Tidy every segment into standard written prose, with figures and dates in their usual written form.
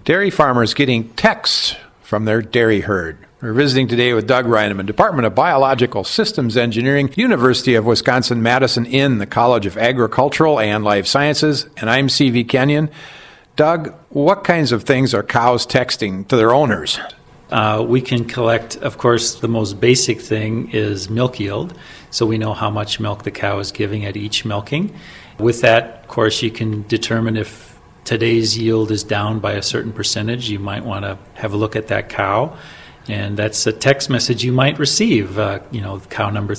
Dairy farmers getting texts from their dairy herd. We're visiting today with Doug Reineman, Department of Biological Systems Engineering, University of Wisconsin-Madison in the College of Agricultural and Life Sciences, and I'm C.V. Kenyon. Doug, what kinds of things are cows texting to their owners? We can collect, of course, the most basic thing is milk yield, so we know how much milk the cow is giving at each milking. With that, of course, you can determine if today's yield is down by a certain percentage. You might want to have a look at that cow, and that's a text message you might receive. Cow number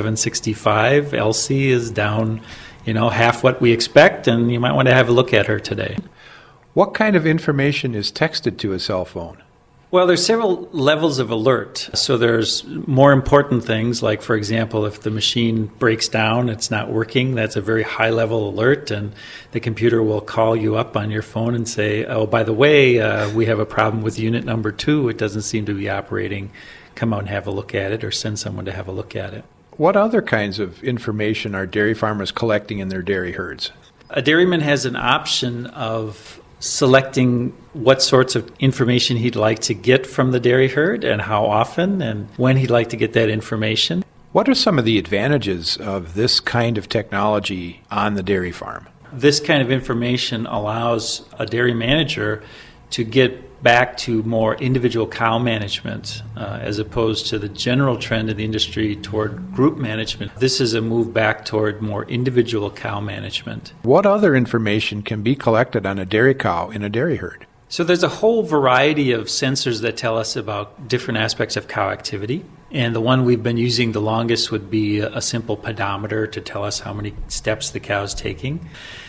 3765, Elsie, is down, half what we expect, and you might want to have a look at her today. What kind of information is texted to a cell phone? Well, there's several levels of alert. So there's more important things, like, for example, if the machine breaks down, it's not working, that's a very high-level alert, and the computer will call you up on your phone and say, oh, by the way, we have a problem with unit number 2. It doesn't seem to be operating. Come out and have a look at it, or send someone to have a look at it. What other kinds of information are dairy farmers collecting in their dairy herds? A dairyman has an option of selecting what sorts of information he'd like to get from the dairy herd and how often and when he'd like to get that information. What are some of the advantages of this kind of technology on the dairy farm? This kind of information allows a dairy manager to get back to more individual cow management as opposed to the general trend in the industry toward group management. This is a move back toward more individual cow management. What other information can be collected on a dairy cow in a dairy herd? So there's a whole variety of sensors that tell us about different aspects of cow activity. And the one we've been using the longest would be a simple pedometer to tell us how many steps the cow's taking.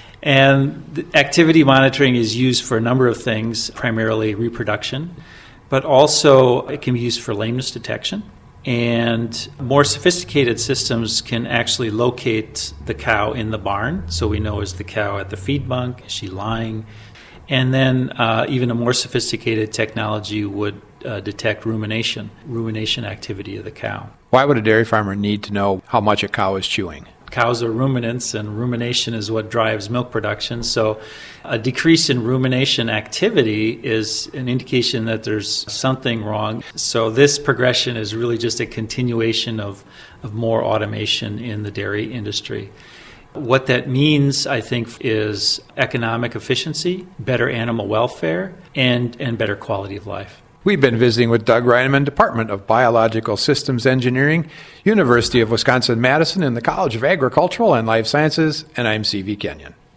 And the activity monitoring is used for a number of things, primarily reproduction, but also it can be used for lameness detection. And more sophisticated systems can actually locate the cow in the barn, so we know, is the cow at the feed bunk, is she lying? And then even a more sophisticated technology would detect rumination activity of the cow. Why would a dairy farmer need to know how much a cow is chewing? Cows are ruminants, and rumination is what drives milk production. So a decrease in rumination activity is an indication that there's something wrong. So this progression is really just a continuation of more automation in the dairy industry. What that means, I think, is economic efficiency, better animal welfare, and better quality of life. We've been visiting with Doug Reineman, Department of Biological Systems Engineering, University of Wisconsin-Madison in the College of Agricultural and Life Sciences, and I'm C.V. Kenyon.